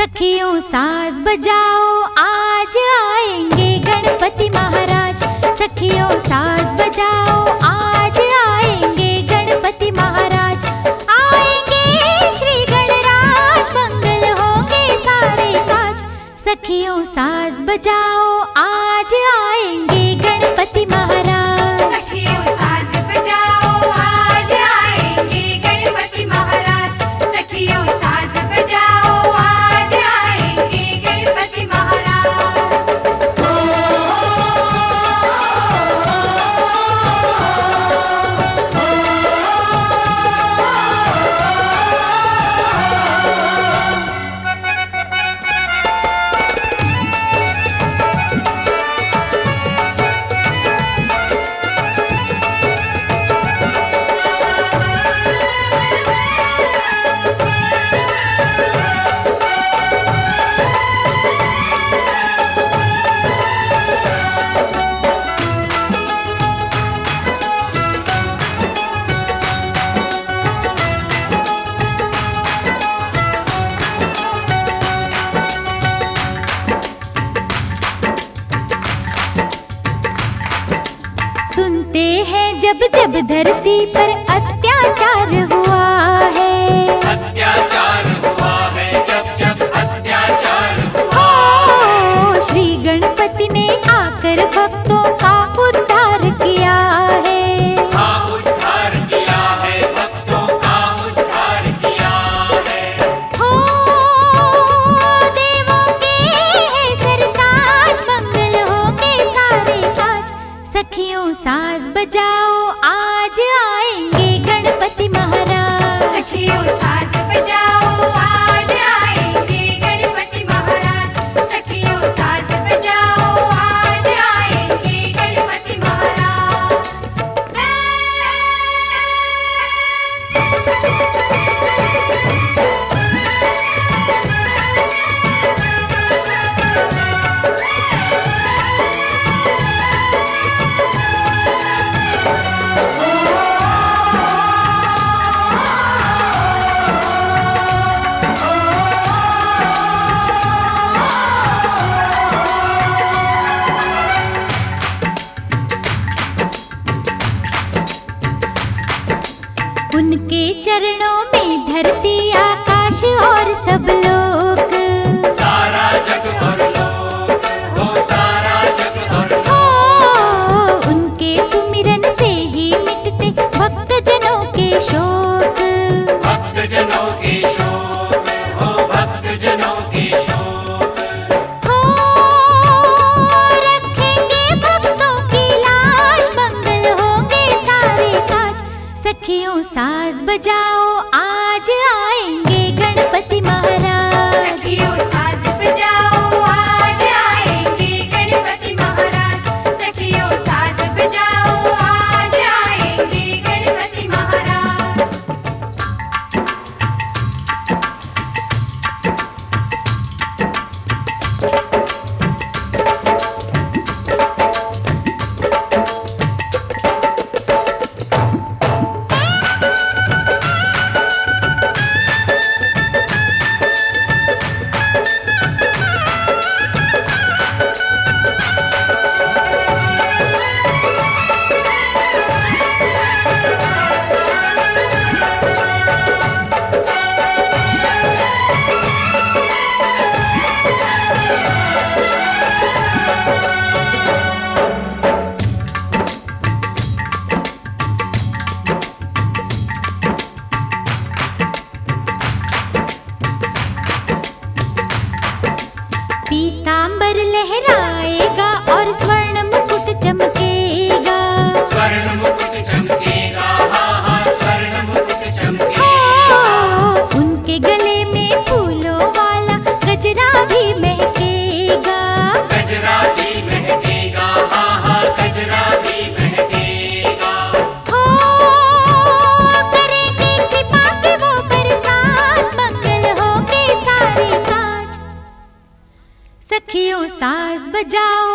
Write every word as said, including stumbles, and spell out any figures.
सखियों साज बजाओ आज आएंगे गणपति महाराज। सखियों साज बजाओ आज आएंगे गणपति महाराज। आएंगे श्री गणराज मंगल होंगे सारे काज। सखियों साज बजाओ आज आएंगे गणपति महाराज। सखियों साज बजाओ आज आएंगे गणपति महाराज। सखियों साज बजाओ आज आएंगे गणपति महाराज। सुनते हैं जब जब धरती पर अत्याचार हुआ है। अत्याचार हुआ है जब जब अत्याचार हुआ हो श्री गणपति ने आकर भक्तों का उद्धार किया है। हाँ उद्धार किया है, भक्तों का उद्धार किया है। हो देवों के है सरताज मंगल होंगे सारे काज। सखियों साज बजाओ आज आएंगे गणपति महाराज। सखियों साज बजाओ आज आएंगे गणपति महाराज। सखियों साज बजाओ आज आएंगे गणपति महाराज। उनके चरणों में धरती आकाश और सब लोग। सारा जग और लोग, हो सारा जग और हो लोग। उनके सुमिरन से ही मिटते भक्त जनों के शोक। भक्त जनों के शोक, हो भक्त जनों के शोक। हो रखेंगे भक्तों की लाज मंगल होंगे सारे काज। सखियों साज बजाओ आज आएंगे गणपति महाराज। सखियों साज बजाओ आज आएंगे गणपति महाराज। सखियों साज बजाओ आज आएंगे गणपति महाराज। पीतांबर लहराएगा और स्वर्ण मुकुट चमकेगा। स्वर्ण मुकुट चमकेगा, हाँ हाँ स्वर्ण मुकुट हो चमकेगा। उनके गले में फूलों वाला गजरा भी महकेगा। गजरा भी महकेगा, हाँ हाँ गजरा भी महकेगा। हो करेंगे कृपा के वो बरसात मंगल होंगे सारे काज। सखियों साज बजाओ